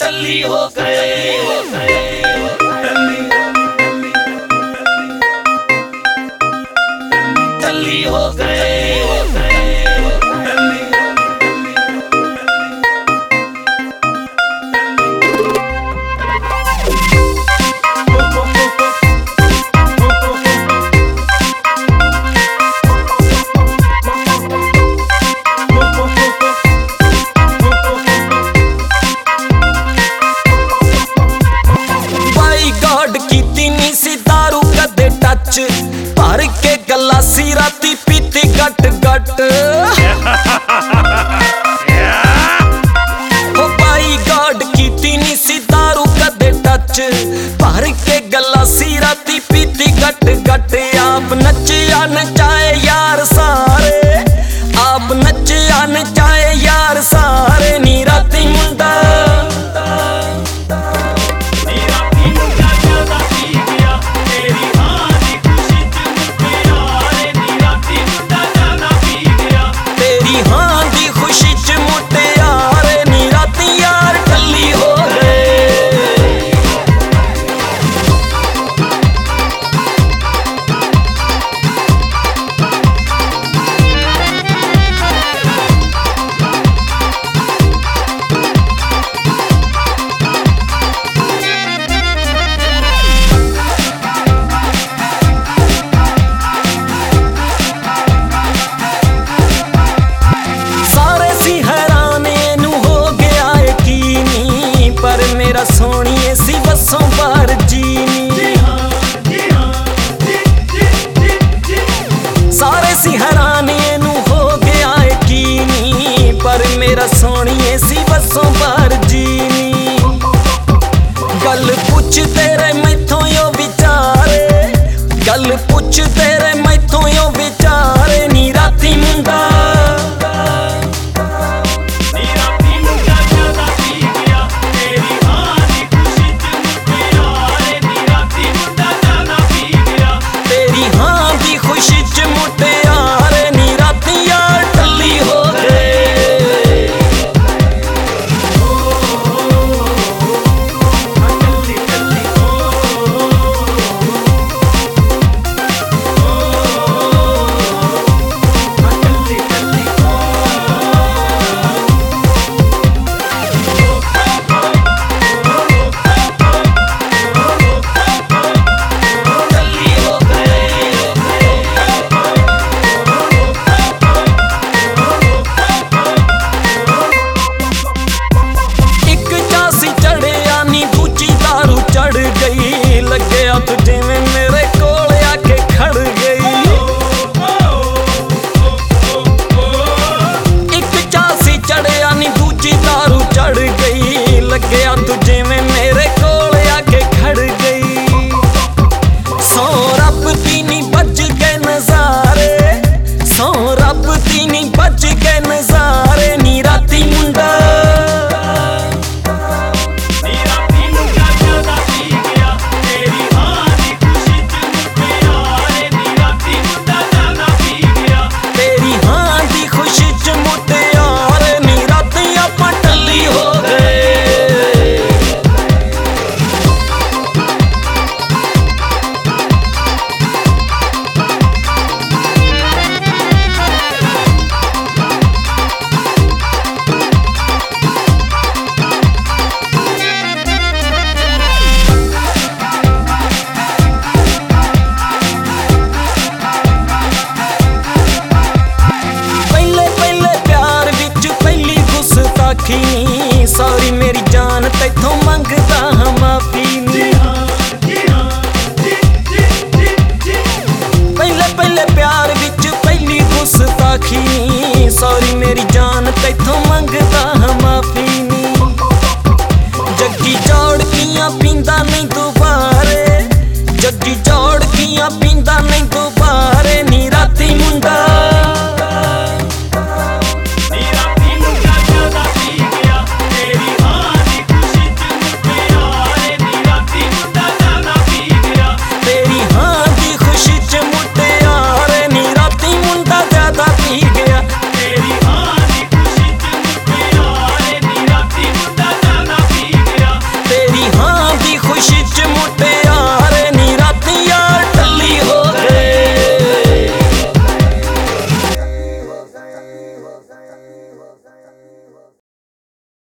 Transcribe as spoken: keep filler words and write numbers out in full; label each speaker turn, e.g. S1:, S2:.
S1: टल्ली हो गए, हो गए, टल्ली हो गए, हो गए।
S2: भर के गलासी राती पीती गट गट हो भाई गॉड कीती नी सी दारू कदे टच। भर के गलासी राती पीती गट गट। आप नचिया नचाए यार सारे, आप नचिया नचाए यार सारे। नी राती मुंडा मेरा सोनिए सी बसों बार जीनी। सारे सी हैरान नू हो गया यकीनी, पर मेरा सोनिए सी बसों बार जीनी। गल पुछ तेरे मैथों यो विचारे, गल पुछ तेरे मैथों यो विचारे। नी राती मुंडा तुझे में मेरे कोल आके खड़ गई। एक चासी चढ़िया नी दूजी दारू चढ़ गई। लग्या तुझे में मेरे कोल आके खड़ गई। सौ रब दी नी बज गए नजारे, सौ रब दी नी बज गए नजारे। नी राती मुंडा सॉरी मेरी जान तैथों मंगदा हां माफी नी। पहले पहले प्यार विच पहली गुस्ताखी। सॉरी मेरी जान तैथों मंगदा हां माफी नी। जग्गी चौड़ कियां पींदा नहीं